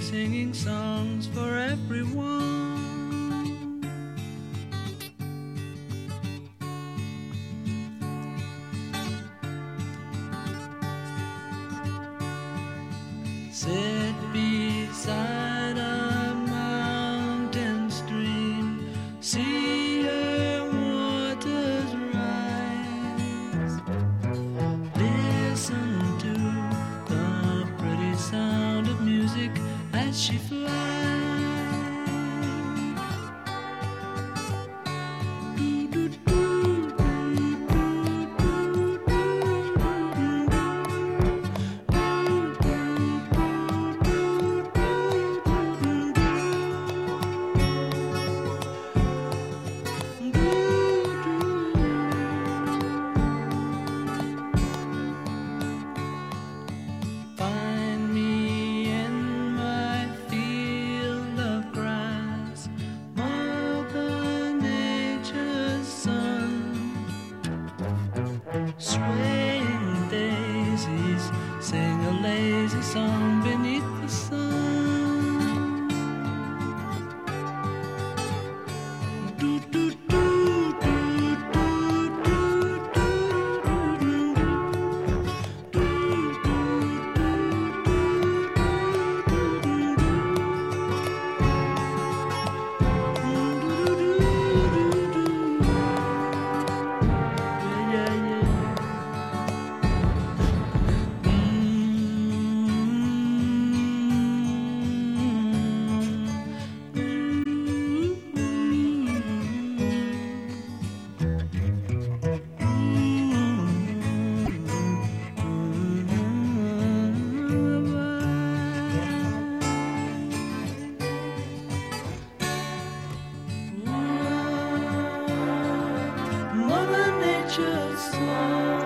singing songs for everyone. Sit beside a mountain stream, see her waters rise. Listen to the pretty sound of music as she flies. Find me in my field of grass, Mother Nature's son. Swaying daisies sing a lazy song beneath the sun. Do, do, do, do, do, do, do, do, Mother Nature's song.